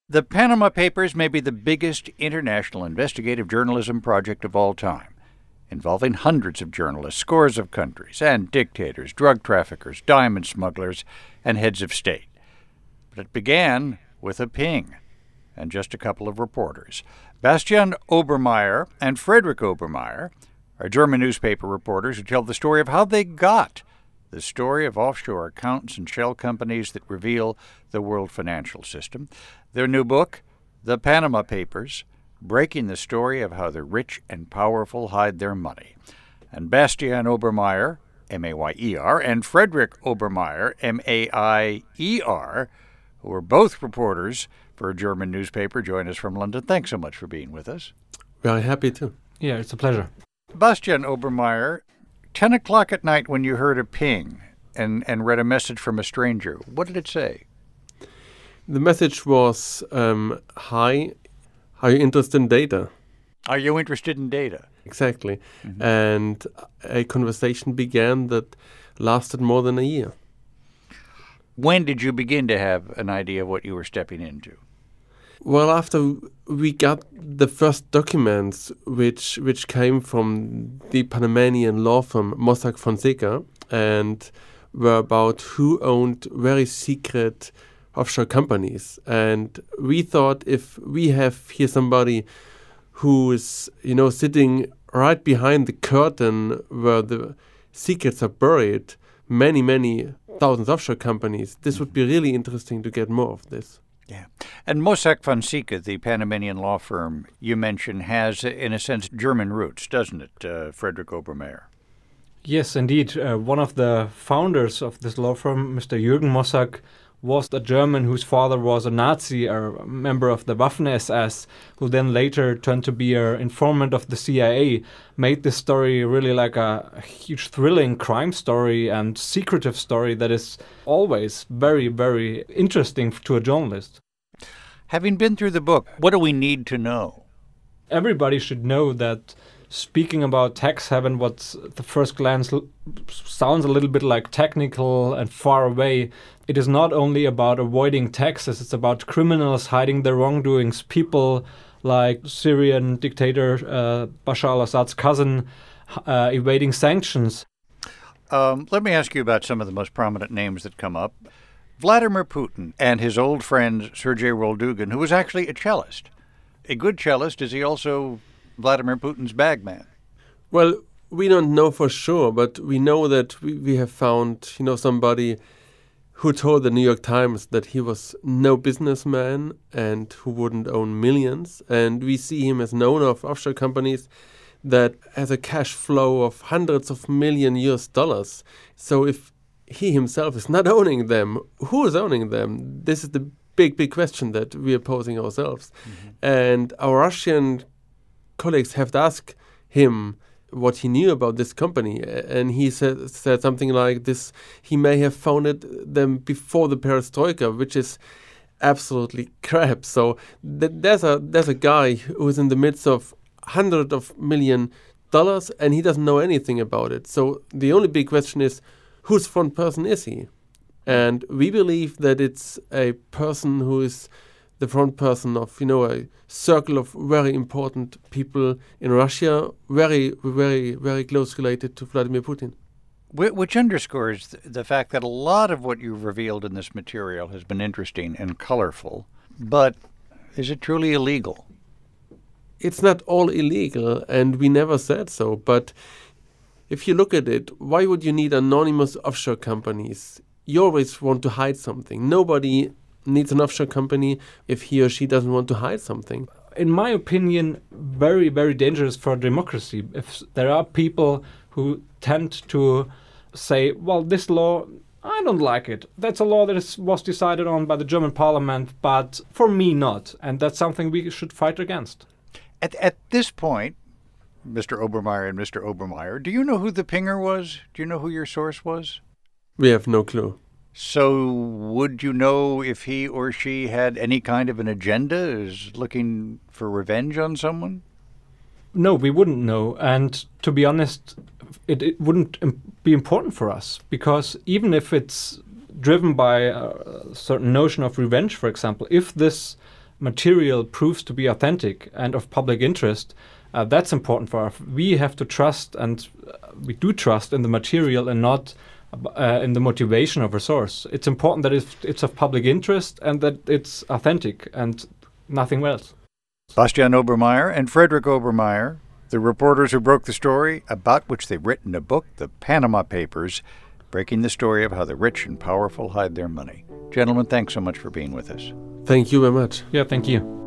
The Panama Papers may be the biggest international investigative journalism project of all time, involving hundreds of journalists, scores of countries, and dictators, drug traffickers, diamond smugglers, and heads of state. But it began with a ping and just a couple of reporters. Bastian Obermeier and Frederick Obermeier are German newspaper reporters who tell the story of how they got the story of offshore accounts and shell companies that reveal the world financial system. Their new book, The Panama Papers, breaking the story of how the rich and powerful hide their money. And Bastian Obermeier, M-A-Y-E-R, and Frederick Obermeier, M-A-I-E-R, who are both reporters for a German newspaper, join us from London. Thanks so much for being with us. Very happy to. Yeah, it's a pleasure. Bastian Obermeier, 10 o'clock at night when you heard a ping and read a message from a stranger, what did it say? The message was, hi, are you interested in data? Are you interested in data? Exactly. Mm-hmm. And a conversation began that lasted more than a year. When did you begin to have an idea of what you were stepping into? Well, after we got the first documents which came from the Panamanian law firm Mossack Fonseca and were about who owned very secret offshore companies. And we thought if we have here somebody who is, sitting right behind the curtain where the secrets are buried, many, many thousands of offshore companies, this would be really interesting to get more of this. Yeah. And Mossack Fonseca, the Panamanian law firm you mentioned, has, in a sense, German roots, doesn't it, Frederick Obermeier? Yes, indeed. One of the founders of this law firm, Mr. Jürgen Mossack, was a German whose father was a Nazi, a member of the Waffen-SS, who then later turned to be an informant of the CIA, made this story really like a huge thrilling crime story and secretive story that is always very, very interesting to a journalist. Having been through the book, what do we need to know? Everybody should know that speaking about tax haven, what at the first glance sounds a little bit like technical and far away, it is not only about avoiding taxes, it's about criminals hiding their wrongdoings, people like Syrian dictator Bashar al-Assad's cousin evading sanctions. Let me ask you about some of the most prominent names that come up. Vladimir Putin and his old friend Sergei Roldugin, who was actually a cellist. A good cellist, is he also Vladimir Putin's bagman? Well, we don't know for sure, but we know that we have found, somebody who told the New York Times that he was no businessman and who wouldn't own millions. And we see him as an owner of offshore companies that has a cash flow of hundreds of million US$. So if he himself is not owning them, who is owning them? This is the big question that we are posing ourselves. Mm-hmm. And our Russian colleagues have to ask him what he knew about this company, and he said something like this: he may have founded them before the perestroika, which is absolutely crap. So there's a guy who is in the midst of hundreds of $millions, and he doesn't know anything about it. So the only big question is, whose front person is he? And we believe that it's a person who is the front person of, a circle of very important people in Russia, very, very, very close related to Vladimir Putin. Which underscores the fact that a lot of what you've revealed in this material has been interesting and colorful, but is it truly illegal? It's not all illegal, and we never said so, but if you look at it, why would you need anonymous offshore companies? You always want to hide something. Nobody needs an offshore company if he or she doesn't want to hide something. In my opinion, very, very dangerous for democracy. If there are people who tend to say, well, this law, I don't like it. That's a law that was decided on by the German parliament, but for me not. And that's something we should fight against. At this point, Mr. Obermeier and Mr. Obermeier, do you know who the pinger was? Do you know who your source was? We have no clue. So would you know if he or she had any kind of an agenda, is looking for revenge on someone? No, we wouldn't know. And to be honest, it wouldn't be important for us, because even if it's driven by a certain notion of revenge, for example, if this material proves to be authentic and of public interest, that's important for us. We have to trust, and we do trust in the material and not in the motivation of a source. It's important that it's of public interest and that it's authentic and nothing else. Bastian Obermeier and Frederick Obermeier, the reporters who broke the story about which they've written a book, The Panama Papers, breaking the story of how the rich and powerful hide their money. Gentlemen, thanks so much for being with us. Thank you very much. Yeah, thank you.